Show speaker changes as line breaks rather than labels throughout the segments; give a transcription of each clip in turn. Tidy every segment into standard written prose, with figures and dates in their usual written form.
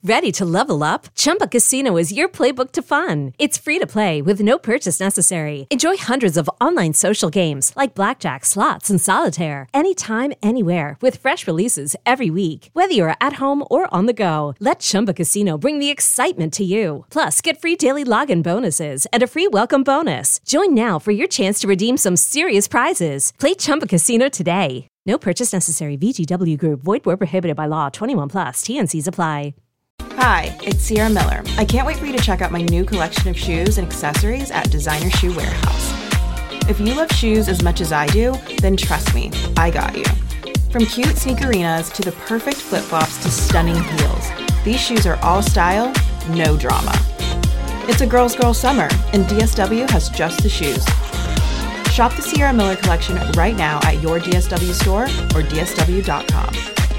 Ready to level up? Chumba Casino is your playbook to fun. It's free to play with no purchase necessary. Enjoy hundreds of online social games like blackjack, slots, and solitaire. Anytime, anywhere with fresh releases every week. Whether you're at home or on the go, let Chumba Casino bring the excitement to you. Plus, get free daily login bonuses and a free welcome bonus. Join now for your chance to redeem some serious prizes. Play Chumba Casino today. No purchase necessary. VGW Group. Void where prohibited by law. 21 plus. TNCs apply.
Hi, it's Sierra Miller. I can't wait for you to check out my new collection of shoes and accessories at Designer Shoe Warehouse. If you love shoes as much as I do, then trust me, I got you. From cute sneakerinas to the perfect flip-flops to stunning heels, these shoes are all style, no drama. It's a girl's girl summer, and DSW has just the shoes. Shop the Sierra Miller collection right now at your DSW store or dsw.com.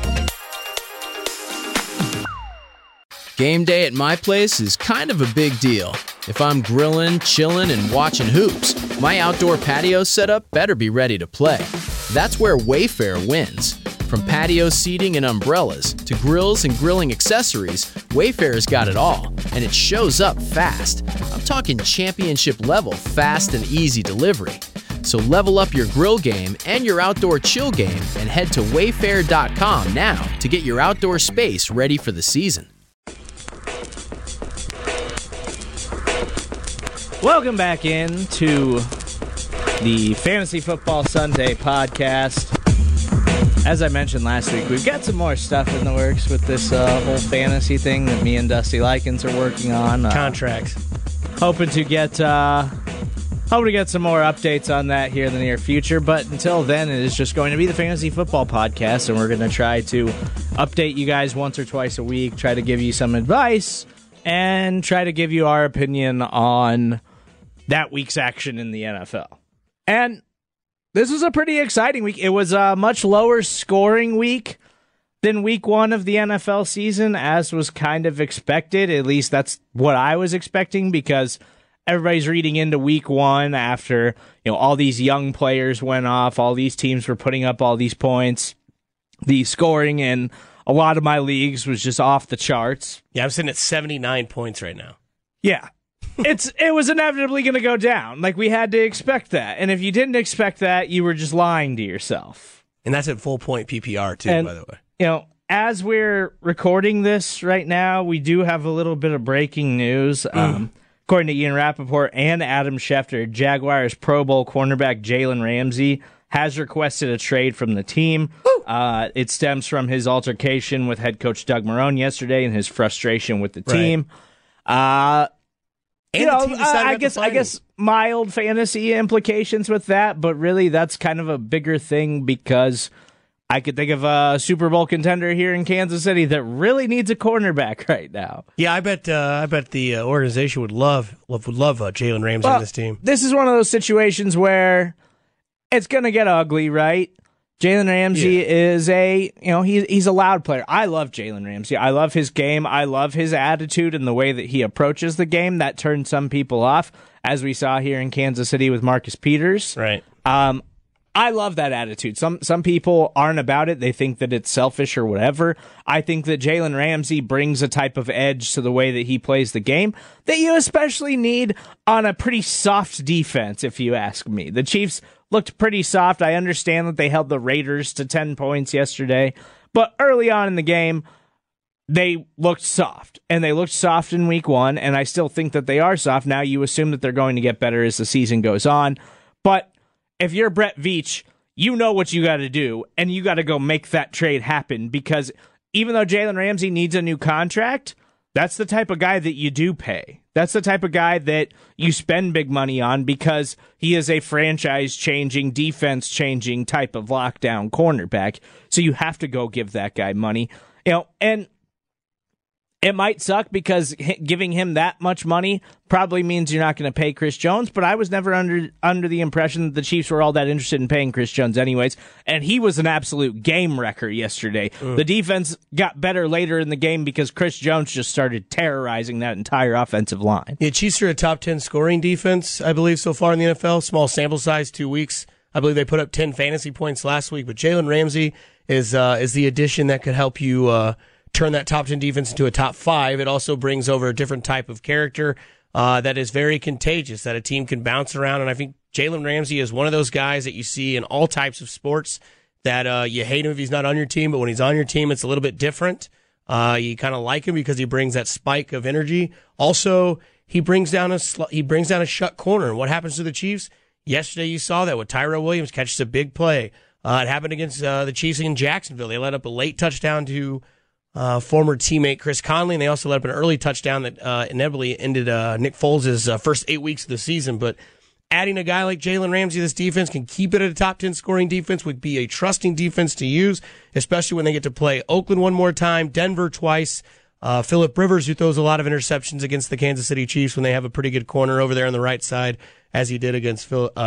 Game day at my place is kind of a big deal. If I'm grilling, chilling, and watching hoops, my outdoor patio setup better be ready to play. That's where Wayfair wins. From patio seating and umbrellas to grills and grilling accessories, Wayfair's got it all, and it shows up fast. I'm talking championship level fast and easy delivery. So level up your grill game and your outdoor chill game and head to wayfair.com now to get your outdoor space ready for the season.
Welcome back into the Fantasy Football Sunday podcast. As I mentioned last week, we've got some more stuff in the works with this whole fantasy thing that me and Dusty Likens are working on.
Contracts.
Hoping to get some more updates on that here in the near future. But until then, it is just going to be the Fantasy Football Podcast, and we're going to try to update you guys once or twice a week, try to give you some advice, and try to give you our opinion on that week's action in the NFL. And this was a pretty exciting week. It was a much lower scoring week than week one of the NFL season, as was kind of expected. At least that's what I was expecting, because everybody's reading into week one after, all these young players went off, all these teams were putting up all these points. The scoring in a lot of my leagues was just off the charts.
Yeah, I'm sitting at 79 points right now.
Yeah. It was inevitably going to go down. Like, we had to expect that. And if you didn't expect that, you were just lying to yourself.
And that's at full point PPR, too, by the way.
As we're recording this right now, we do have a little bit of breaking news. According to Ian Rappaport and Adam Schefter, Jaguars Pro Bowl cornerback Jalen Ramsey has requested a trade from the team. It stems from his altercation with head coach Doug Marrone yesterday and his frustration with the team. I guess mild fantasy implications with that, but really that's kind of a bigger thing, because I could think of a Super Bowl contender here in Kansas City that really needs a cornerback right now.
Yeah, I bet the organization would love Jalen Ramsey on this team.
This is one of those situations where it's going to get ugly, right? Jalen Ramsey is he's a loud player. I love Jalen Ramsey. I love his game. I love his attitude and the way that he approaches the game. That turned some people off, as we saw here in Kansas City with Marcus Peters.
Right.
I love that attitude. Some people aren't about it. They think that it's selfish or whatever. I think that Jalen Ramsey brings a type of edge to the way that he plays the game that you especially need on a pretty soft defense, if you ask me. The Chiefs looked pretty soft. I understand that they held the Raiders to 10 points yesterday, but early on in the game, they looked soft, and they looked soft in week one, and I still think that they are soft. Now you assume that they're going to get better as the season goes on, but if you're Brett Veach, you know what you got to do, and you got to go make that trade happen, because even though Jalen Ramsey needs a new contract, that's the type of guy that you do pay. That's the type of guy that you spend big money on, because he is a franchise-changing, defense-changing type of lockdown cornerback. So you have to go give that guy money. And it might suck, because giving him that much money probably means you're not going to pay Chris Jones, but I was never under the impression that the Chiefs were all that interested in paying Chris Jones anyways, and he was an absolute game wrecker yesterday. The defense got better later in the game because Chris Jones just started terrorizing that entire offensive line.
Yeah, Chiefs are a top 10 scoring defense, I believe, so far in the NFL. Small sample size, 2 weeks. I believe they put up 10 fantasy points last week, but Jalen Ramsey is the addition that could help you turn that top 10 defense into a top 5, it also brings over a different type of character that is very contagious, that a team can bounce around. And I think Jalen Ramsey is one of those guys that you see in all types of sports that you hate him if he's not on your team, but when he's on your team, it's a little bit different. You kind of like him because he brings that spike of energy. Also, he brings down a shut corner. And what happens to the Chiefs? Yesterday you saw that with Tyrell Williams catches a big play. It happened against the Chiefs in Jacksonville. They let up a late touchdown to former teammate Chris Conley, and they also let up an early touchdown that inevitably ended Nick Foles' first 8 weeks of the season. But adding a guy like Jalen Ramsey, this defense can keep it at a top 10 scoring defense, would be a trusting defense to use, especially when they get to play Oakland one more time, Denver twice, Phillip Rivers, who throws a lot of interceptions against the Kansas City Chiefs when they have a pretty good corner over there on the right side, as he did against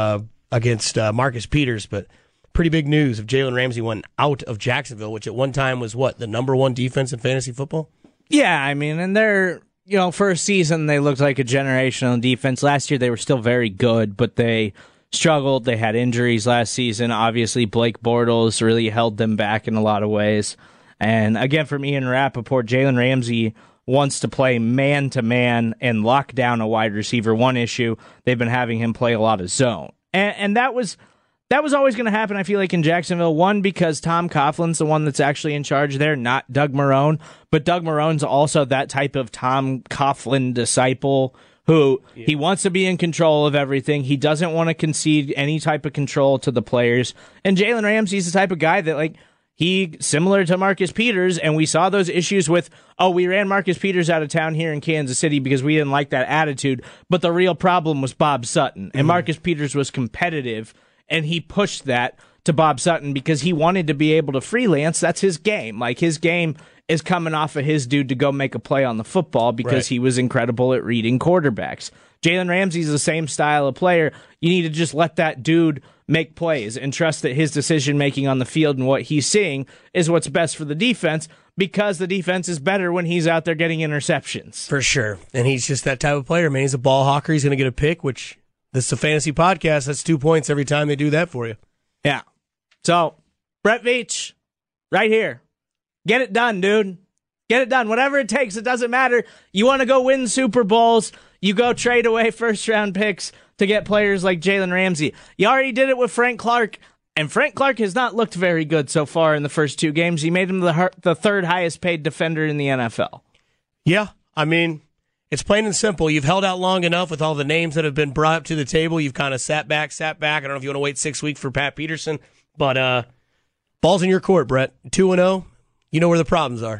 Marcus Peters. But pretty big news of Jalen Ramsey went out of Jacksonville, which at one time was the number 1 defense in fantasy football?
Yeah, I mean, and they're, for a season, they looked like a generational defense. Last year, they were still very good, but they struggled. They had injuries last season. Obviously, Blake Bortles really held them back in a lot of ways. And again, from Ian Rappaport, Jalen Ramsey wants to play man-to-man and lock down a wide receiver. One issue, they've been having him play a lot of zone. And that was always going to happen, I feel like, in Jacksonville. One, because Tom Coughlin's the one that's actually in charge there, not Doug Marrone. But Doug Marrone's also that type of Tom Coughlin disciple who he wants to be in control of everything. He doesn't want to concede any type of control to the players. And Jalen Ramsey's the type of guy that, he, similar to Marcus Peters, and we saw those issues with, we ran Marcus Peters out of town here in Kansas City because we didn't like that attitude. But the real problem was Bob Sutton. And Marcus Peters was competitive, and he pushed that to Bob Sutton because he wanted to be able to freelance. That's his game. His game is coming off of his dude to go make a play on the football because he was incredible at reading quarterbacks. Jalen Ramsey's the same style of player. You need to just let that dude make plays and trust that his decision-making on the field and what he's seeing is what's best for the defense, because the defense is better when he's out there getting interceptions.
For sure. And he's just that type of player, man. He's a ball hawker. He's going to get a pick, which this is a fantasy podcast. That's 2 points every time they do that for you.
Yeah. So, Brett Veach, right here. Get it done, dude. Get it done. Whatever it takes, it doesn't matter. You want to go win Super Bowls, you go trade away first-round picks to get players like Jalen Ramsey. You already did it with Frank Clark, and Frank Clark has not looked very good so far in the first 2 games. He made him the third highest-paid defender in the NFL.
Yeah, I mean, it's plain and simple. You've held out long enough with all the names that have been brought up to the table. You've kind of sat back. I don't know if you want to wait 6 weeks for Pat Peterson, but ball's in your court, Brett. 2-0, you know where the problems are.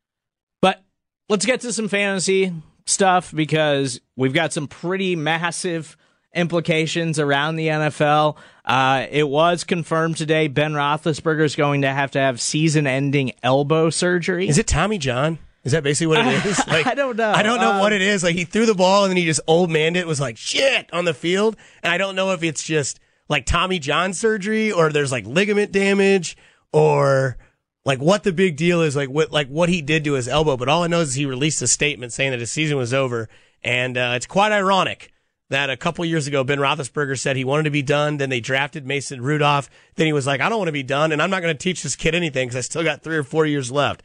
But let's get to some fantasy stuff because we've got some pretty massive implications around the NFL. It was confirmed today Ben Roethlisberger is going to have season-ending elbow surgery.
Is it Tommy John? Is that basically what it is?
I don't know.
I don't know what it is. He threw the ball and then he just old manned it. Was shit on the field. And I don't know if it's just Tommy John surgery or there's ligament damage or what the big deal is, what he did to his elbow. But all I know is he released a statement saying that his season was over. And it's quite ironic that a couple years ago, Ben Roethlisberger said he wanted to be done. Then they drafted Mason Rudolph. Then he was I don't want to be done, and I'm not going to teach this kid anything because I still got 3 or 4 years left.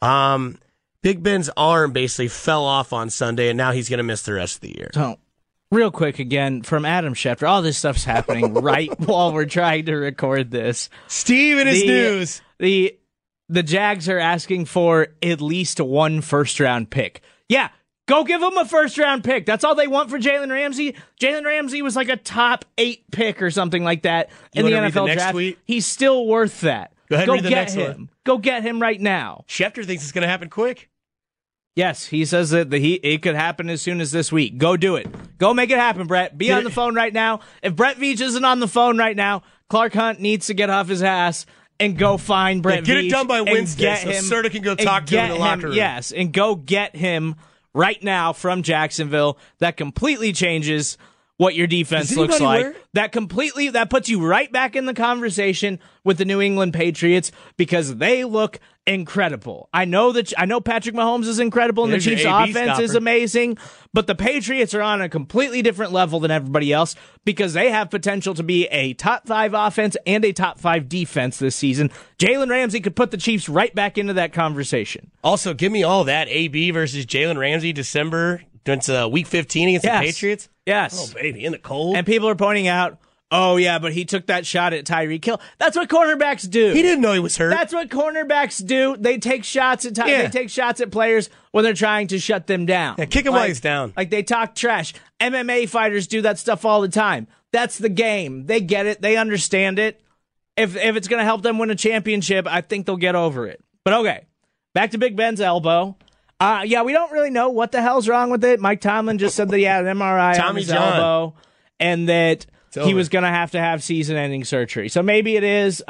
Big Ben's arm basically fell off on Sunday, and now he's going to miss the rest of the year.
So, real quick again, from Adam Schefter, all this stuff's happening right while we're trying to record this.
Steve and his news.
The Jags are asking for at least 1 first-round pick. Yeah, go give them a first-round pick. That's all they want for Jalen Ramsey. Jalen Ramsey was a top 8 pick or something like that in the NFL draft.
Tweet?
He's still worth that.
Go ahead and read the next
him.
one.
Go get him right now.
Schefter thinks it's going to happen quick.
Yes, he says that it could happen as soon as this week. Go do it. Go make it happen, Brett. Be on the phone right now. If Brett Veach isn't on the phone right now, Clark Hunt needs to get off his ass and go find Brett Veach.
Get it done by Wednesday so Serta can go talk to him in the locker room.
Yes, and go get him right now from Jacksonville. That completely changes what your defense
Does
looks
anybody
like.
wear-
That puts you right back in the conversation with the New England Patriots because they look incredible. I know Patrick Mahomes is incredible and
There's
the
your
Chiefs'
AB
offense is
stopper.
amazing, but the Patriots are on a completely different level than everybody else because they have potential to be a top 5 offense and a top 5 defense this season. Jalen Ramsey could put the Chiefs right back into that conversation.
Also, give me all that. AB versus Jalen Ramsey, December. It's Week 15 against the Patriots.
Yes.
Oh, baby, in the cold.
And people are pointing out, oh, yeah, but he took that shot at Tyreek Hill. That's what cornerbacks do.
He didn't know he was hurt.
That's what cornerbacks do. They take shots at They take shots at players when they're trying to shut them down.
Yeah, kick him while he's down.
Like they talk trash. MMA fighters do that stuff all the time. That's the game. They get it. They understand it. If it's going to help them win a championship, I think they'll get over it. But okay, back to Big Ben's elbow. Yeah, we don't really know what the hell's wrong with it. Mike Tomlin just said that he had an MRI on his elbow and that he was going to have season-ending surgery. So maybe it is.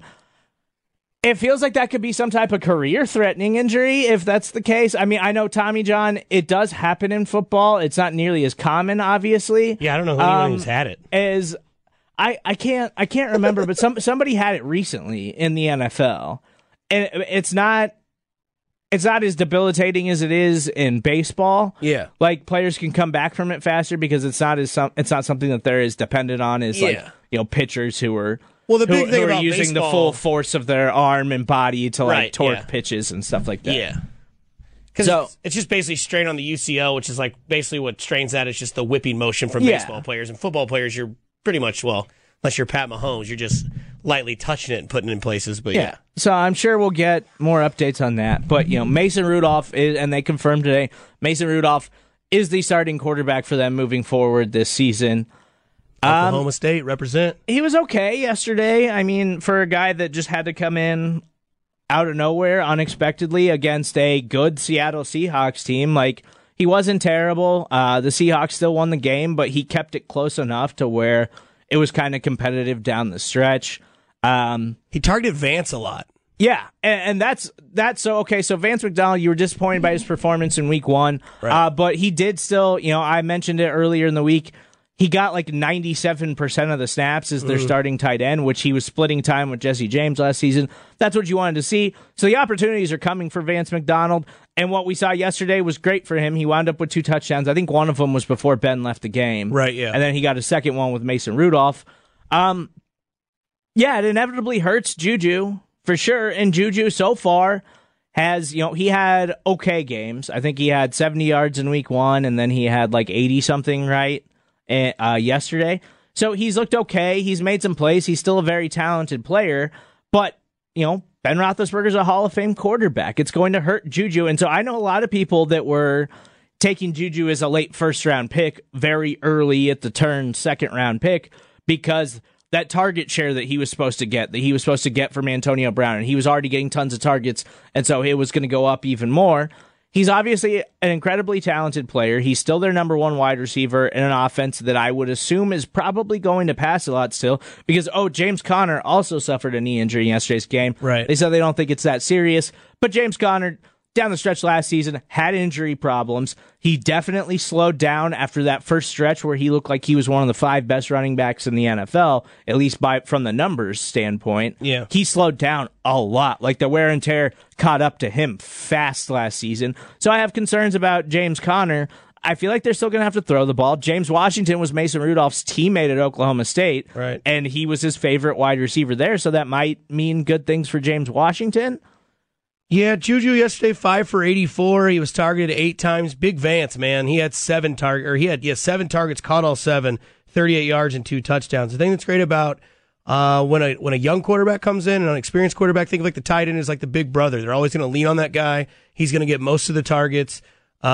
It feels like that could be some type of career-threatening injury if that's the case. I mean, I know Tommy John, it does happen in football. It's not nearly as common, obviously.
Yeah, I don't know who anyone who's had it.
I can't remember, but somebody had it recently in the NFL. And it's not as debilitating as it is in baseball.
Yeah.
Like players can come back from it faster because it's not something that they're as dependent on as pitchers who are
the big thing about
using
baseball,
the full force of their arm and body to torque pitches and stuff like that.
Yeah. Because it's just basically strain on the UCL, which is like basically what strains that is just the whipping motion from baseball players. And football players, you're pretty much, unless you're Pat Mahomes, you're just lightly touching it and putting it in places. But yeah.
So I'm sure we'll get more updates on that. But, Mason Rudolph, and they confirmed today, Mason Rudolph is the starting quarterback for them moving forward this season.
Oklahoma State, represent.
He was okay yesterday. I mean, for a guy that just had to come in out of nowhere unexpectedly against a good Seattle Seahawks team, he wasn't terrible. The Seahawks still won the game, but he kept it close enough to where it was kind of competitive down the stretch.
He targeted Vance a lot.
Yeah, and that's so okay. So Vance McDonald, you were disappointed by his performance in Week 1,
right.
But he did still. I mentioned it earlier in the week. He got 97% of the snaps as their starting tight end, which he was splitting time with Jesse James last season. That's what you wanted to see. So the opportunities are coming for Vance McDonald, and what we saw yesterday was great for him. He wound up with 2 touchdowns. I think one of them was before Ben left the game.
Right, yeah.
And then he got a second one with Mason Rudolph. Yeah, it inevitably hurts Juju, for sure. And Juju so far has, he had okay games. I think he had 70 yards in Week 1, and then he had 80-something, right, yesterday. So he's looked okay. He's made some plays. He's still a very talented player. But, Ben Roethlisberger's a Hall of Fame quarterback. It's going to hurt Juju. And so I know a lot of people that were taking Juju as a late first-round pick, very early at the turn second-round pick, because that target share that he was supposed to get from Antonio Brown, and he was already getting tons of targets, and so it was going to go up even more. He's obviously an incredibly talented player. He's still their number 1 wide receiver in an offense that I would assume is probably going to pass a lot still, because, James Conner also suffered a knee injury in yesterday's game.
Right.
They said they don't think it's that serious, but James Conner, down the stretch last season, had injury problems. He definitely slowed down after that first stretch where he looked like he was one of the 5 best running backs in the NFL, at least from the numbers standpoint.
Yeah.
He slowed down a lot. The wear and tear caught up to him fast last season. So I have concerns about James Conner. I feel like they're still going to have to throw the ball. James Washington was Mason Rudolph's teammate at Oklahoma State,
right?
And he was his favorite wide receiver there, so that might mean good things for James Washington.
Yeah, Juju yesterday 5 for 84. He was targeted 8 times. Big Vance, man. He had 7 targets, caught all 7, 38 yards and 2 touchdowns. The thing that's great about when a young quarterback comes in, an unexperienced quarterback, think of the tight end is like the big brother. They're always going to lean on that guy. He's going to get most of the targets.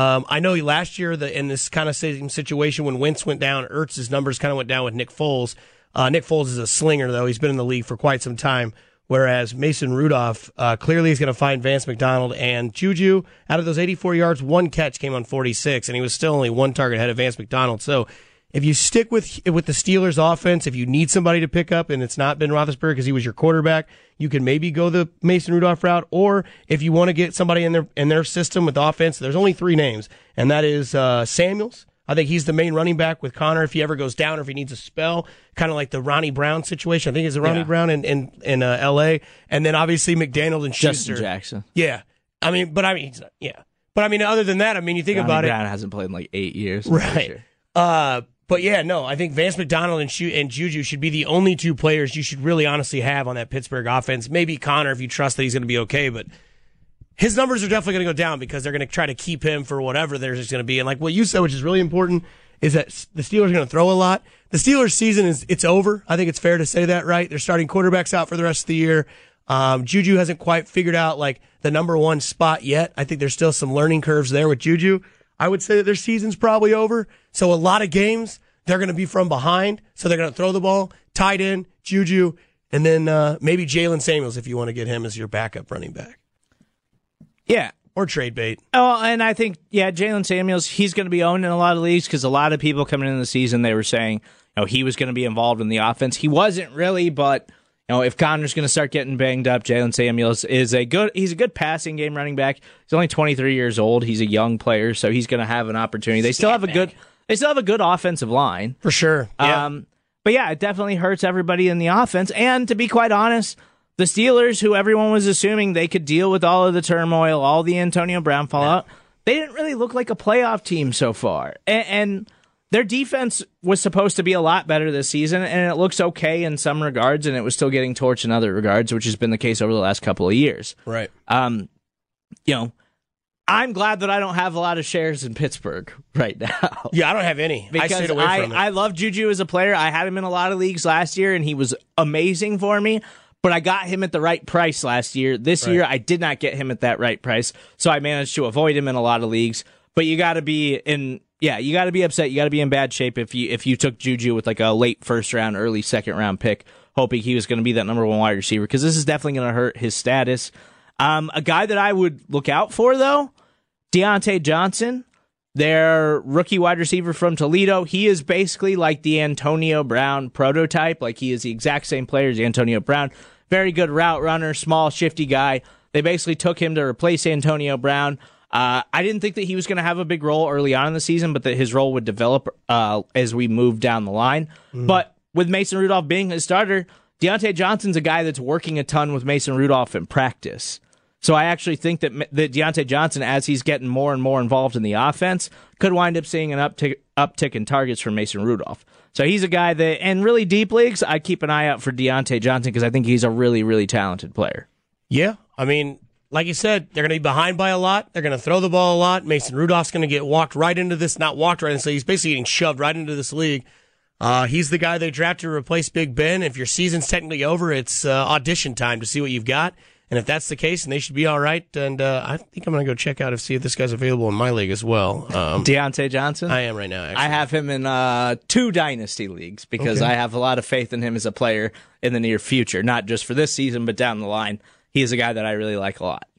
I know last year in this kind of same situation when Wentz went down, Ertz's numbers kind of went down with Nick Foles. Nick Foles is a slinger, though. He's been in the league for quite some time. Whereas Mason Rudolph clearly is going to find Vance McDonald, and Juju, out of those 84 yards, 1 catch came on 46, and he was still only 1 target ahead of Vance McDonald. So if you stick with the Steelers offense, if you need somebody to pick up and it's not Ben Roethlisberger because he was your quarterback, you can maybe go the Mason Rudolph route. Or if you want to get somebody in their system with offense, there's only 3 names, and that is Samuels, I think he's the main running back with Connor if he ever goes down or if he needs a spell, kind of like the Ronnie Brown situation. I think it's a Ronnie Brown in L.A. And then obviously McDaniel and Schuster.
Justin Jackson.
Yeah. He's not, yeah. But other than that, you think
Ronnie
about
Brown hasn't played in like 8 years.
Right. But yeah, no, I think Vance McDonald and Juju should be the only two players you should really honestly have on that Pittsburgh offense. Maybe Connor if you trust that he's going to be okay, but his numbers are definitely going to go down because they're going to try to keep him for whatever there's just going to be. And like what you said, which is really important, is that the Steelers are going to throw a lot. The Steelers' season it's over. I think it's fair to say that, right? They're starting quarterbacks out for the rest of the year. Juju hasn't quite figured out like the number one spot yet. I think there's still some learning curves there with Juju. I would say that their season's probably over. So a lot of games they're going to be from behind. So they're going to throw the ball, tight end, Juju, and then maybe Jalen Samuels if you want to get him as your backup running back.
Yeah.
Or trade bait.
Oh, and I think, Jalen Samuels, he's going to be owned in a lot of leagues because a lot of people coming into the season, they were saying, he was going to be involved in the offense. He wasn't really, but, if Connor's going to start getting banged up, Jalen Samuels he's a good passing game running back. He's only 23 years old. He's a young player, so he's going to have an opportunity. They still have a good offensive line.
For sure. Yeah.
But yeah, it definitely hurts everybody in the offense. And to be quite honest, the Steelers, who everyone was assuming they could deal with all of the turmoil, all the Antonio Brown fallout, they didn't really look like a playoff team so far. And their defense was supposed to be a lot better this season, and it looks okay in some regards, and it was still getting torched in other regards, which has been the case over the last couple of years.
Right.
I'm glad that I don't have a lot of shares in Pittsburgh right now.
Yeah, I don't have any.
Because
I stayed away from it.
I love Juju as a player. I had him in a lot of leagues last year, and he was amazing for me. But I got him at the right price last year. This year, I did not get him at that right price, so I managed to avoid him in a lot of leagues. But you got to be you got to be upset. You got to be in bad shape if you took Juju with like a late first round, early second round pick, hoping he was going to be that number one wide receiver, because this is definitely going to hurt his status. A guy that I would look out for though, Deontay Johnson, their rookie wide receiver from Toledo. He is basically like the Antonio Brown prototype. Like, he is the exact same player as Antonio Brown. Very good route runner, small, shifty guy. They basically took him to replace Antonio Brown. I didn't think that he was going to have a big role early on in the season, but that his role would develop as we moved down the line. But with Mason Rudolph being his starter, Deontay Johnson's a guy that's working a ton with Mason Rudolph in practice. So I actually think that Deontay Johnson, as he's getting more and more involved in the offense, could wind up seeing an uptick in targets from Mason Rudolph. So he's a guy that, in really deep leagues, I keep an eye out for Deontay Johnson because I think he's a really, really talented player.
Yeah, like you said, they're going to be behind by a lot. They're going to throw the ball a lot. Mason Rudolph's going to get walked right into this, not walked right into, so he's basically getting shoved right into this league. He's the guy they drafted to replace Big Ben. If your season's technically over, it's audition time to see what you've got. And if that's the case, then they should be all right. And I think I'm going to go check out and see if this guy's available in my league as well.
Deontay Johnson?
I am right now, actually.
I have him in 2 dynasty leagues because I have a lot of faith in him as a player in the near future, not just for this season, but down the line. He is a guy that I really like a lot.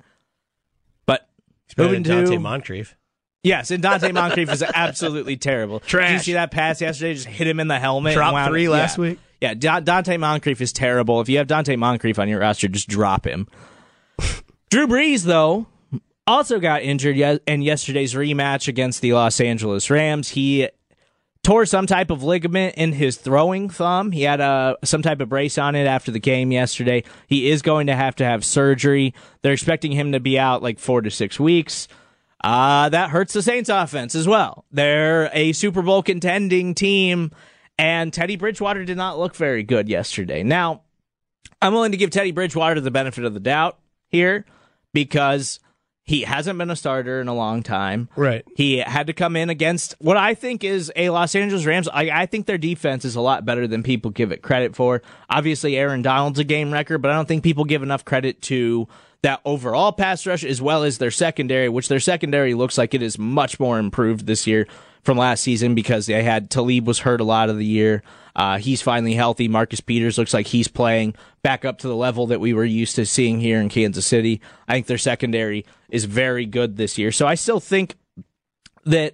But
moving to Dante Moncrief.
Yes, and Dante Moncrief is absolutely terrible.
Trash.
Did you see that pass yesterday? Just hit him in the helmet.
Drop 3 last week.
Yeah, Dante Moncrief is terrible. If you have Dante Moncrief on your roster, just drop him. Drew Brees, though, also got injured in yesterday's rematch against the Los Angeles Rams. He tore some type of ligament in his throwing thumb. He had some type of brace on it after the game yesterday. He is going to have surgery. They're expecting him to be out like 4 to 6 weeks. That hurts the Saints offense as well. They're a Super Bowl contending team, and Teddy Bridgewater did not look very good yesterday. Now, I'm willing to give Teddy Bridgewater the benefit of the doubt here because he hasn't been a starter in a long time.
Right.
He had to come in against what I think is a Los Angeles Rams. I think their defense is a lot better than people give it credit for. Obviously, Aaron Donald's a game wrecker, but I don't think people give enough credit to that overall pass rush as well as their secondary, which their secondary looks like it is much more improved this year from last season because they had Talib was hurt a lot of the year. He's finally healthy. Marcus Peters looks like he's playing back up to the level that we were used to seeing here in Kansas City. I think their secondary is very good this year. So I still think that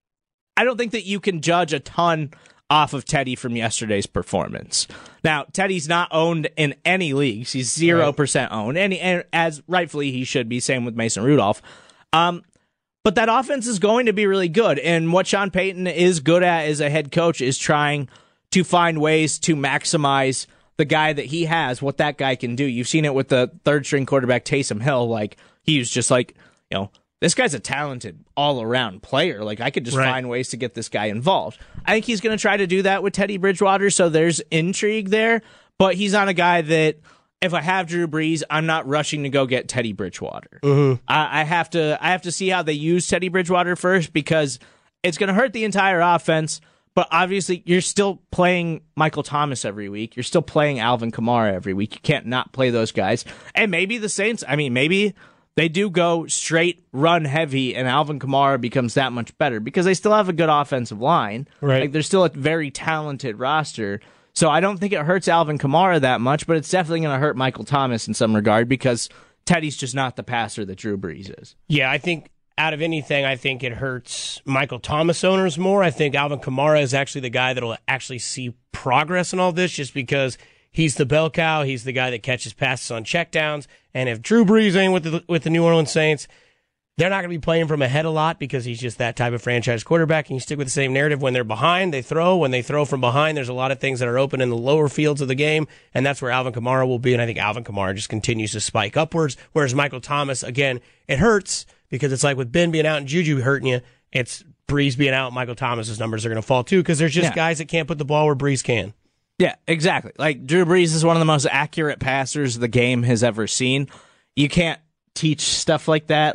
I don't think that you can judge a ton off of Teddy from yesterday's performance. Now, Teddy's not owned in any leagues. He's 0% owned, and as rightfully he should be. Same with Mason Rudolph. But But that offense is going to be really good. And what Sean Payton is good at as a head coach is trying to find ways to maximize the guy that he has, what that guy can do. You've seen it with the third-string quarterback, Taysom Hill. Like, he was just like, this guy's a talented all-around player. Like, I could just find ways to get this guy involved. I think he's going to try to do that with Teddy Bridgewater, so there's intrigue there. But he's not a guy that, if I have Drew Brees, I'm not rushing to go get Teddy Bridgewater. Mm-hmm. I have to see how they use Teddy Bridgewater first, because it's going to hurt the entire offense. But obviously, you're still playing Michael Thomas every week. You're still playing Alvin Kamara every week. You can't not play those guys. And maybe the Saints, maybe they do go straight run heavy and Alvin Kamara becomes that much better because they still have a good offensive line.
Right.
Like, they're still a very talented roster. So I don't think it hurts Alvin Kamara that much, but it's definitely going to hurt Michael Thomas in some regard because Teddy's just not the passer that Drew Brees is.
Yeah, I think out of anything, I think it hurts Michael Thomas owners more. I think Alvin Kamara is actually the guy that will actually see progress in all this just because he's the bell cow. He's the guy that catches passes on checkdowns. And if Drew Brees ain't with the New Orleans Saints, they're not going to be playing from ahead a lot because he's just that type of franchise quarterback. And you stick with the same narrative. When they're behind, they throw. When they throw from behind, there's a lot of things that are open in the lower fields of the game. And that's where Alvin Kamara will be. And I think Alvin Kamara just continues to spike upwards. Whereas Michael Thomas, again, it hurts because it's like with Ben being out and Juju hurting you, it's Brees being out. Michael Thomas's numbers are going to fall too because there's just guys that can't put the ball where Brees can.
Yeah, exactly. Like, Drew Brees is one of the most accurate passers the game has ever seen. You can't teach stuff like that.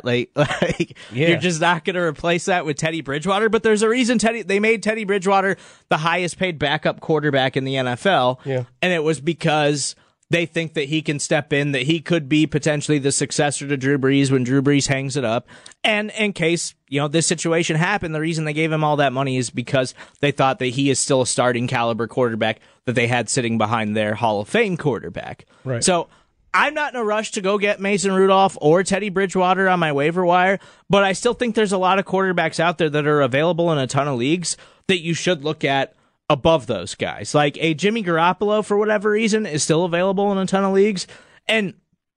You're just not going to replace that with Teddy Bridgewater. But there's a reason they made Teddy Bridgewater the highest paid backup quarterback in the NFL.
Yeah.
And it was because they think that he can step in, that he could be potentially the successor to Drew Brees when Drew Brees hangs it up. And in case, this situation happened, the reason they gave him all that money is because they thought that he is still a starting caliber quarterback that they had sitting behind their Hall of Fame quarterback.
Right.
So I'm not in a rush to go get Mason Rudolph or Teddy Bridgewater on my waiver wire, but I still think there's a lot of quarterbacks out there that are available in a ton of leagues that you should look at above those guys. Like a Jimmy Garoppolo, for whatever reason, is still available in a ton of leagues. And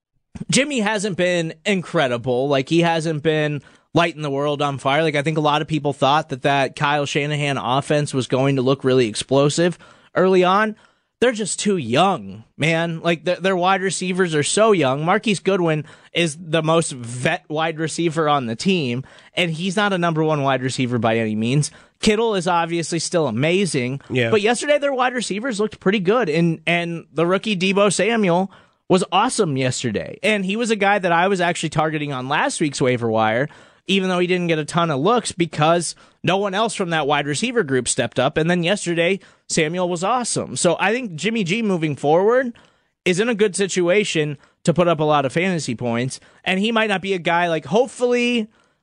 Jimmy hasn't been incredible. Like, he hasn't been lighting the world on fire. Like, I think a lot of people thought that Kyle Shanahan offense was going to look really explosive early on. They're just too young, man. Like, their wide receivers are so young. Marquise Goodwin is the most vet wide receiver on the team, and he's not a number one wide receiver by any means. Kittle is obviously still amazing, but yesterday their wide receivers looked pretty good, and the rookie Deebo Samuel was awesome yesterday. And he was a guy that I was actually targeting on last week's waiver wire, even though he didn't get a ton of looks because no one else from that wide receiver group stepped up. And then yesterday, Samuel was awesome. So I think Jimmy G moving forward is in a good situation to put up a lot of fantasy points. And he might not be a guy like, hopefully,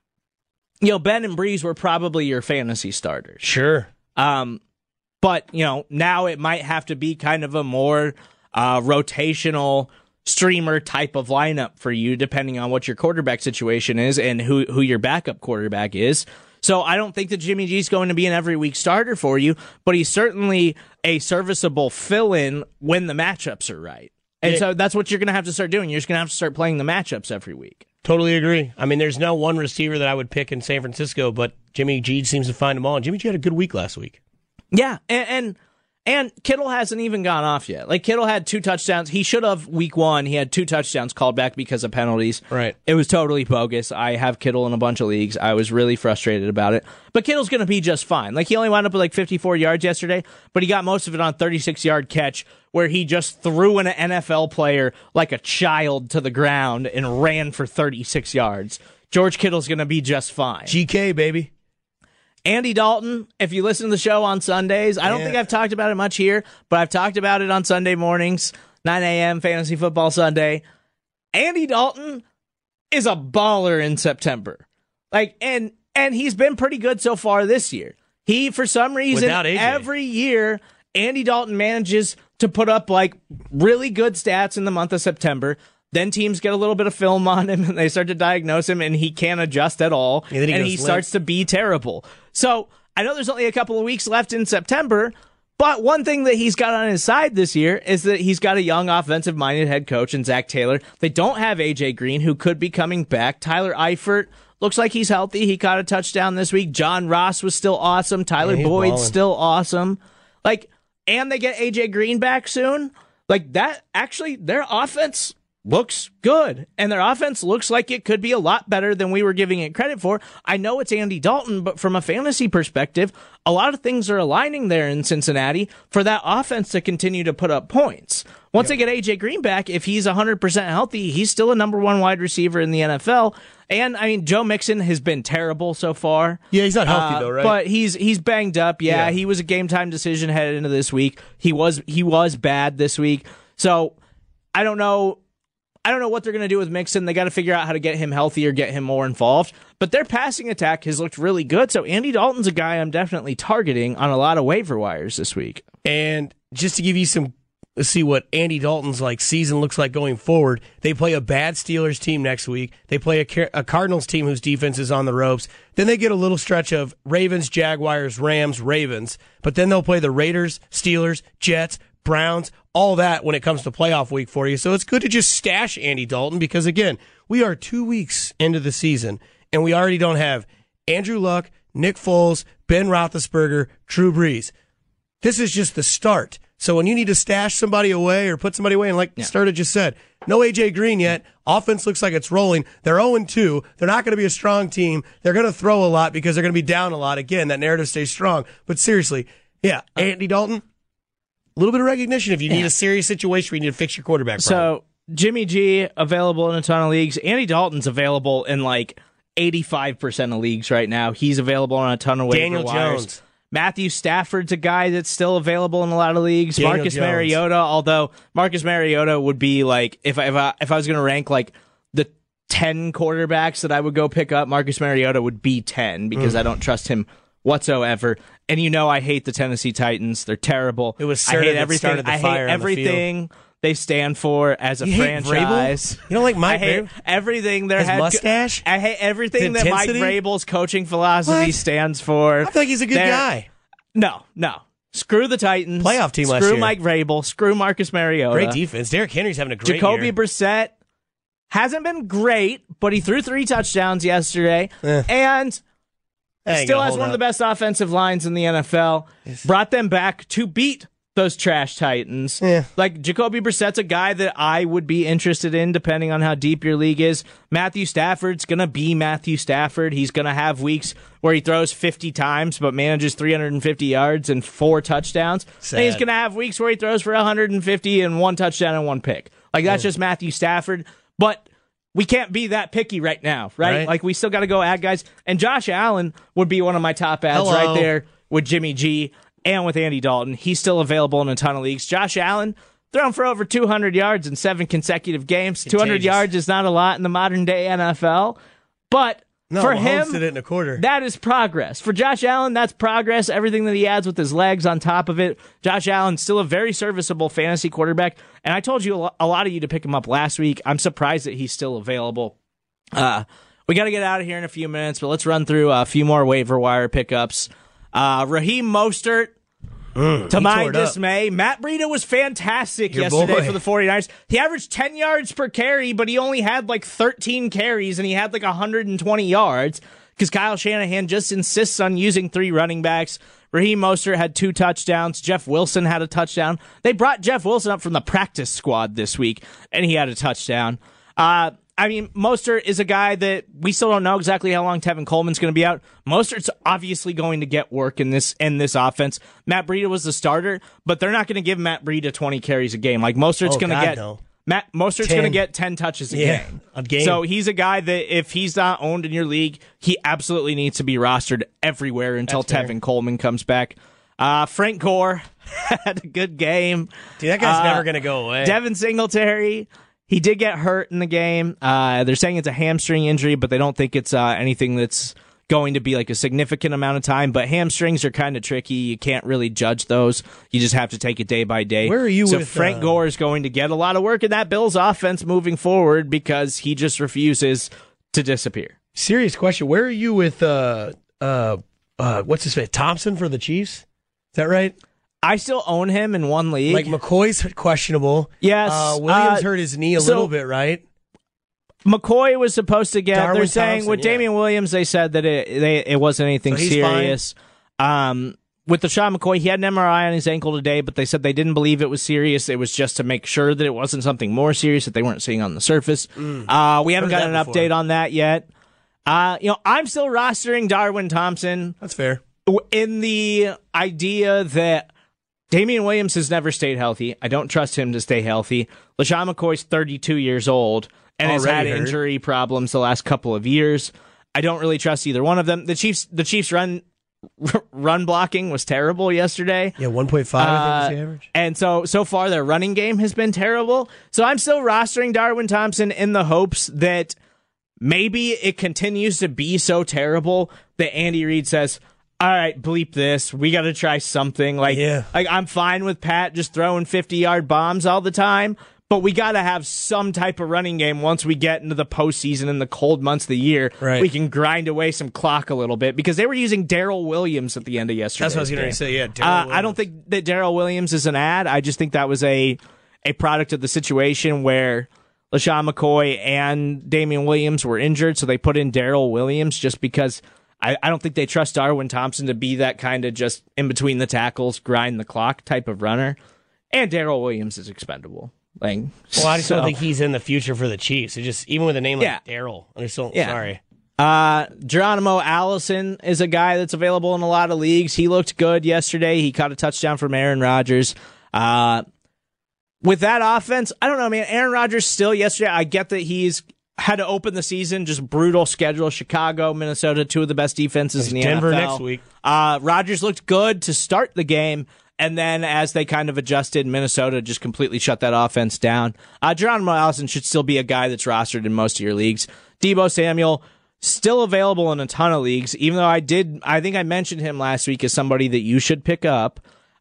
Ben and Brees were probably your fantasy starters.
Sure.
But, now it might have to be kind of a more rotational streamer type of lineup for you, depending on what your quarterback situation is and who your backup quarterback is. So I don't think that Jimmy G is going to be an every week starter for you, but he's certainly a serviceable fill-in when the matchups are right. And so that's what you're going to have to start doing. You're just going to have to start playing the matchups every week.
Totally agree. I mean, there's no one receiver that I would pick in San Francisco, but Jimmy G seems to find them all. And Jimmy G had a good week last week.
Yeah, and Kittle hasn't even gone off yet. Like, Kittle had 2 touchdowns. He should have week 1. He had 2 touchdowns called back because of penalties.
Right.
It was totally bogus. I have Kittle in a bunch of leagues. I was really frustrated about it. But Kittle's going to be just fine. Like, he only wound up with 54 yards yesterday, but he got most of it on a 36-yard catch where he just threw an NFL player like a child to the ground and ran for 36 yards. George Kittle's going to be just fine.
GK, baby.
Andy Dalton, if you listen to the show on Sundays, I don't think I've talked about it much here, but I've talked about it on Sunday mornings, 9 a.m. Fantasy Football Sunday. Andy Dalton is a baller in September. And he's been pretty good so far this year. He, for some reason, every year, Andy Dalton manages to put up really good stats in the month of September. Then teams get a little bit of film on him, and they start to diagnose him, and he can't adjust at all, and he starts to be terrible. So I know there's only a couple of weeks left in September, but one thing that he's got on his side this year is that he's got a young offensive-minded head coach in Zach Taylor. They don't have A.J. Green, who could be coming back. Tyler Eifert looks like he's healthy. He caught a touchdown this week. John Ross was still awesome. Tyler Boyd's
balling.
still awesome. And they get AJ Green back soon. That, actually, their offense looks good. And their offense looks like it could be a lot better than we were giving it credit for. I know it's Andy Dalton, but from a fantasy perspective, a lot of things are aligning there in Cincinnati for that offense to continue to put up points. Once they get AJ Green back, if he's 100% healthy, he's still a number one wide receiver in the NFL. And, Joe Mixon has been terrible so far.
Yeah, he's not healthy, though, right?
But he's banged up. Yeah, he was a game-time decision headed into this week. He was bad this week. So, I don't know what they're going to do with Mixon. They got to figure out how to get him healthy or get him more involved. But their passing attack has looked really good. So, Andy Dalton's a guy I'm definitely targeting on a lot of waiver wires this week.
And just to give you let's see what Andy Dalton's season looks like going forward. They play a bad Steelers team next week. They play a Cardinals team whose defense is on the ropes. Then they get a little stretch of Ravens, Jaguars, Rams, Ravens. But then they'll play the Raiders, Steelers, Jets, Browns, all that when it comes to playoff week for you. So it's good to just stash Andy Dalton because, again, we are 2 weeks into the season, and we already don't have Andrew Luck, Nick Foles, Ben Roethlisberger, Drew Brees. This is just the start. So when you need to stash somebody away or put somebody away, and Sturda just said, no A.J. Green yet. Offense looks like it's rolling. They're 0-2. They're not going to be a strong team. They're going to throw a lot because they're going to be down a lot. Again, that narrative stays strong. But seriously, Andy Dalton, a little bit of recognition if you need a serious situation where you need to fix your quarterback problem.
So Jimmy G, available in a ton of leagues. Andy Dalton's available in 85% of leagues right now. He's available on a ton of waiver
Daniel
wires.
Jones.
Matthew Stafford's a guy that's still available in a lot of leagues.
Daniel
Marcus
Jones.
Mariota, although Marcus Mariota would be if I was going to rank the 10 quarterbacks that I would go pick up, Marcus Mariota would be 10 because I don't trust him whatsoever. And I hate the Tennessee Titans. They're terrible.
It was
I hate
that
everything.
started the
I
fire
hate
on the field.
everything they stand for as a
You hate
franchise.
Vrabel? You don't like Mike
I hate
Vrabel?
everything their
His
head
mustache?
I hate everything
The
that Mike
intensity?
Vrabel's coaching philosophy
What?
stands for.
I feel like he's a good guy.
No. Screw the Titans.
Playoff team last
Screw
year.
Mike Vrabel. Screw Marcus Mariota.
Great defense. Derrick Henry's having a great
Jacoby
year.
Brissett hasn't been great, but he threw 3 touchdowns yesterday. And still has one of the best offensive lines in the NFL. Brought them back to beat those trash Titans.
Yeah.
Jacoby Brissett's a guy that I would be interested in depending on how deep your league is. Matthew Stafford's going to be Matthew Stafford. He's going to have weeks where he throws 50 times but manages 350 yards and 4 touchdowns.
Sad.
And he's going to have weeks where he throws for 150 and 1 touchdown and 1 pick. That's just Matthew Stafford. But we can't be that picky right now, right? We still got to go add guys. And Josh Allen would be one of my top ads right there with Jimmy G and with Andy Dalton. He's still available in a ton of leagues. Josh Allen, thrown for over 200 yards in 7 consecutive games. 200 yards is not a lot in the modern day NFL. But for him,
did it in a quarter.
that is progress. For Josh Allen, that's progress. Everything that he adds with his legs on top of it. Josh Allen's still a very serviceable fantasy quarterback. And I told you a lot of you to pick him up last week. I'm surprised that he's still available. We got to get out of here in a few minutes, but let's run through a few more waiver wire pickups. Raheem Mostert, to my dismay. Matt Breida was fantastic yesterday for the 49ers. He averaged 10 yards per carry, but he only had 13 carries, and he had 120 yards because Kyle Shanahan just insists on using 3 running backs. Raheem Mostert had 2 touchdowns. Jeff Wilson had a touchdown. They brought Jeff Wilson up from the practice squad this week, and he had a touchdown. Mostert is a guy that we still don't know exactly how long Tevin Coleman's going to be out. Mostert's obviously going to get work in this offense. Matt Breida was the starter, but they're not going to give Matt Breida 20 carries a game. Mostert's going to get 10 touches a game. So he's a guy that if he's not owned in your league, he absolutely needs to be rostered everywhere until Tevin Coleman comes back. Frank Gore had a good game.
Dude, that guy's never going to go away.
Devin Singletary, he did get hurt in the game. They're saying it's a hamstring injury, but they don't think it's anything that's going to be a significant amount of time. But hamstrings are kind of tricky. You can't really judge those. You just have to take it day by day.
Where are you
so
with
Frank Gore is going to get a lot of work in that Bills offense moving forward because he just refuses to disappear.
Serious question. Where are you with what's his name? Thompson for the Chiefs? Is that right?
I still own him in one league.
McCoy's questionable.
Yes.
Williams hurt his knee a little bit, right?
McCoy was supposed to get.
Darwin
they're saying
Thompson,
with Damian Williams, they said that it wasn't anything
So he's
serious. With LaShawn McCoy, he had an MRI on his ankle today, but they said they didn't believe it was serious. It was just to make sure that it wasn't something more serious that they weren't seeing on the surface. We haven't got an update on that yet. I'm still rostering Darwin Thompson.
That's fair.
In the idea that Damian Williams has never stayed healthy. I don't trust him to stay healthy. LaShawn McCoy's 32 years old and has had injury problems the last couple of years. I don't really trust either one of them. The Chiefs run blocking was terrible yesterday.
Yeah, 1.5 I think is the average.
And so far their running game has been terrible. So I'm still rostering Darwin Thompson in the hopes that maybe it continues to be so terrible that Andy Reid says, all right, bleep this. We got to try something. Like I'm fine with Pat just throwing 50-yard bombs all the time, but we got to have some type of running game once we get into the postseason in the cold months of the year.
Right.
We can grind away some clock a little bit because they were using Darrell Williams at the end of yesterday.
That's what I was going to say, yeah.
I don't think that Darrell Williams is an ad. I just think that was a product of the situation where LaShawn McCoy and Damian Williams were injured, so they put in Darrell Williams just because I don't think they trust Darwin Thompson to be that kind of just in between the tackles, grind the clock type of runner. And Darrell Williams is expendable. I
just don't think he's in the future for the Chiefs. It just even with a name like Darrell, I'm just sorry.
Geronimo Allison is a guy that's available in a lot of leagues. He looked good yesterday. He caught a touchdown from Aaron Rodgers. With that offense, I don't know, man. Aaron Rodgers still yesterday. I get that he's had to open the season, just brutal schedule. Chicago, Minnesota, two of the best defenses in the
Denver
NFL.
next week.
Rodgers looked good to start the game. And then as they kind of adjusted, Minnesota just completely shut that offense down. Geronimo Allison should still be a guy that's rostered in most of your leagues. Deebo Samuel, still available in a ton of leagues, even though I think I mentioned him last week as somebody that you should pick up.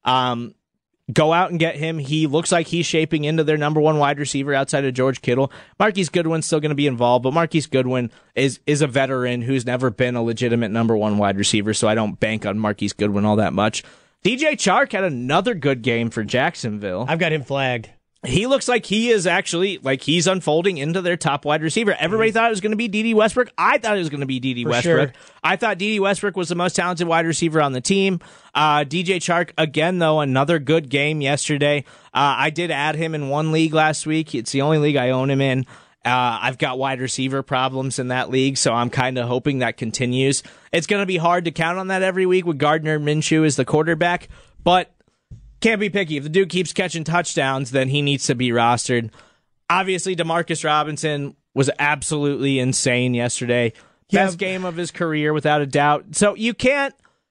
Go out and get him. He looks like he's shaping into their number one wide receiver outside of George Kittle. Marquise Goodwin's still going to be involved, but Marquise Goodwin is a veteran who's never been a legitimate number one wide receiver, so I don't bank on Marquise Goodwin all that much. DJ Chark had another good game for Jacksonville.
I've got him flagged.
He looks like he is actually, he's unfolding into their top wide receiver. Everybody thought it was going to be Dede Westbrook. I thought it was going to be Dede Westbrook.
Sure.
I thought Dede Westbrook was the most talented wide receiver on the team. DJ Chark, again, though, another good game yesterday. I did add him in one league last week. It's the only league I own him in. I've got wide receiver problems in that league, so I'm kind of hoping that continues. It's going to be hard to count on that every week with Gardner Minshew as the quarterback, but can't be picky. If the dude keeps catching touchdowns, then he needs to be rostered. Obviously, Demarcus Robinson was absolutely insane yesterday. Best game of his career, without a doubt. So you can't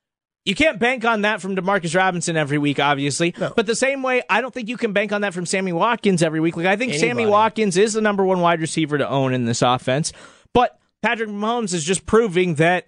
bank on that from Demarcus Robinson every week, obviously. No. But the same way, I don't think you can bank on that from Sammy Watkins every week. I think Sammy Watkins is the number one wide receiver to own in this offense. But Patrick Mahomes is just proving that,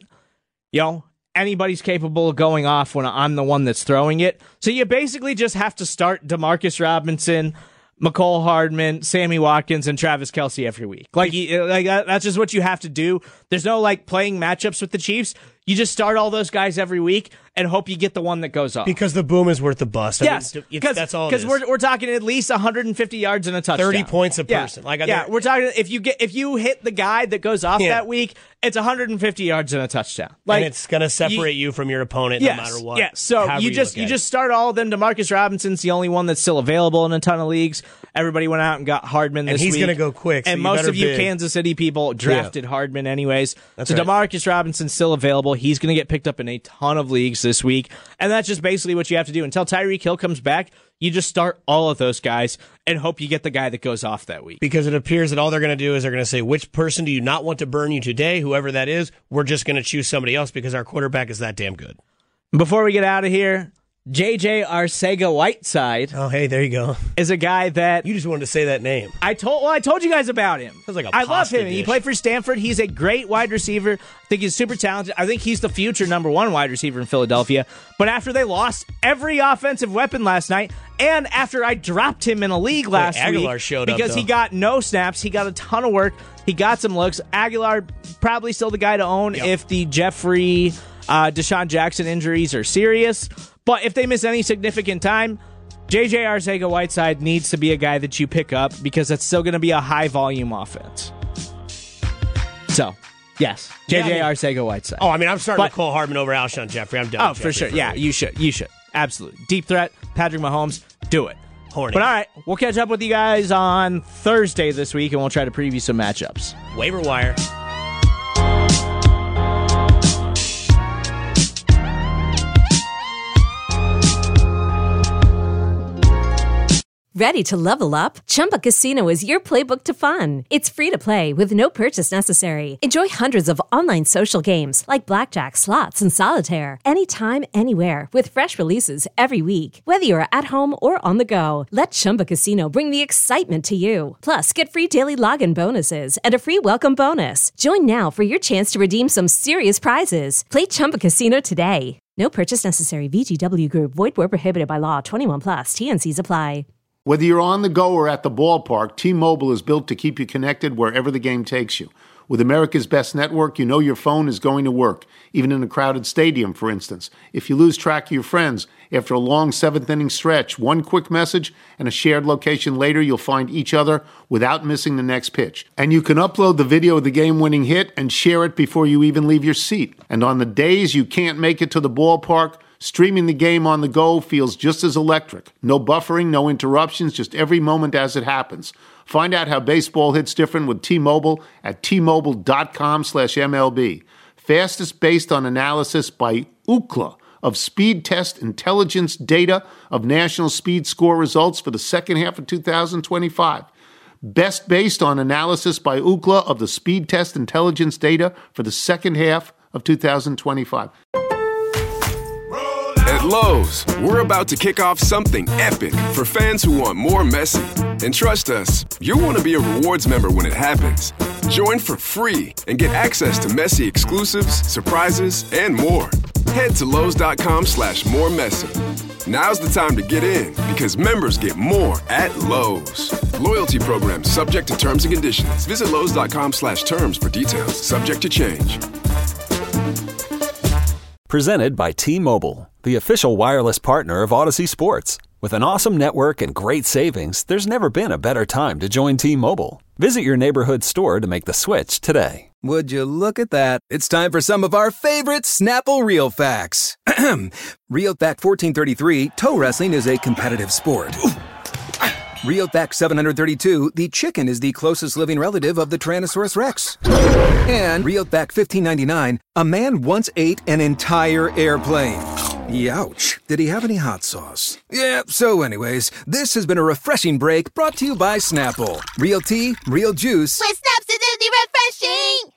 anybody's capable of going off when I'm the one that's throwing it. So you basically just have to start Demarcus Robinson, McCole Hardman, Sammy Watkins, and Travis Kelce every week. That's just what you have to do. There's no playing matchups with the Chiefs. You just start all those guys every week and hope you get the one that goes off.
Because the boom is worth the bust.
Yes,
that's all. Because
we're talking at least 150 yards and a touchdown.
30 points a person.
We're talking if you hit the guy that goes off that week, it's 150 yards and a touchdown.
And it's going to separate you from your opponent no matter what.
Yeah. So you just start all of them. Demarcus Robinson's the only one that's still available in a ton of leagues. Everybody went out and got Hardman this week.
And he's going to go quick.
And most of you Kansas City people drafted Hardman anyways.
That's
so
right.
Demarcus Robinson's still available. He's going to get picked up in a ton of leagues this week. And that's just basically what you have to do. Until Tyreek Hill comes back, you just start all of those guys and hope you get the guy that goes off that week.
Because it appears that all they're going to do is they're going to say, which person do you not want to burn you today? Whoever that is, we're just going to choose somebody else because our quarterback is that damn good.
Before we get out of here, J.J. Arcega-Whiteside.
Oh, hey, there you go.
Is a guy that...
You just wanted to say that name.
I told you guys about him.
Sounds like a
I love him.
dish.
He played for Stanford. He's a great wide receiver. I think he's super talented. I think he's the future number one wide receiver in Philadelphia. But after they lost every offensive weapon last night, and after I dropped him in a league last
Aguilar
week
showed up,
because he got no snaps, he got a ton of work, he got some looks. Aguilar probably still the guy to own if the Jeffrey, Deshaun Jackson injuries are serious. But if they miss any significant time, J.J. Arcega-Whiteside needs to be a guy that you pick up because that's still going to be a high-volume offense. So, yes, JJ Arcega-Whiteside.
Oh, I mean, I'm starting with Cole Hardman over Alshon Jeffrey. I'm done.
Oh,
with
for
Jeffrey
sure. Yeah, you should. Absolutely. Deep threat, Patrick Mahomes, do it.
Horny.
But all right, we'll catch up with you guys on Thursday this week, and we'll try to preview some matchups.
Waiver wire.
Ready to level up? Chumba Casino is your playbook to fun. It's free to play with no purchase necessary. Enjoy hundreds of online social games like blackjack, slots, and solitaire anytime, anywhere with fresh releases every week. Whether you're at home or on the go, let Chumba Casino bring the excitement to you. Plus, get free daily login bonuses and a free welcome bonus. Join now for your chance to redeem some serious prizes. Play Chumba Casino today. No purchase necessary. VGW Group. Void where prohibited by law. 21+. TNCs apply.
Whether you're on the go or at the ballpark, T-Mobile is built to keep you connected wherever the game takes you. With America's best network, you know your phone is going to work, even in a crowded stadium, for instance. If you lose track of your friends after a long seventh-inning stretch, one quick message and a shared location later, you'll find each other without missing the next pitch. And you can upload the video of the game-winning hit and share it before you even leave your seat. And on the days you can't make it to the ballpark, streaming the game on the go feels just as electric. No buffering, no interruptions, just every moment as it happens. Find out how baseball hits different with T-Mobile at T-Mobile.com/MLB. Fastest based on analysis by Ookla of speed test intelligence data of national speed score results for the second half of 2025. Best based on analysis by Ookla of the speed test intelligence data for the second half of 2025.
At Lowe's, we're about to kick off something epic for fans who want more Messi. And trust us, you'll want to be a rewards member when it happens. Join for free and get access to Messi exclusives, surprises, and more. Head to Lowe's.com/moremessi. Now's the time to get in because members get more at Lowe's. Loyalty program subject to terms and conditions. Visit Lowe's.com/terms for details. Subject to change.
Presented by T-Mobile, the official wireless partner of Odyssey Sports. With an awesome network and great savings, there's never been a better time to join T-Mobile. Visit your neighborhood store to make the switch today.
Would you look at that? It's time for some of our favorite Snapple Real Facts. Real Fact 1433, toe wrestling is a competitive sport. Real Fact 732, the chicken is the closest living relative of the Tyrannosaurus Rex. And Real Fact 1599, a man once ate an entire airplane. Youch. Did he have any hot sauce? Yeah, so anyways, this has been a refreshing break brought to you by Snapple. Real tea, real juice.
With Snap's acidity refreshing!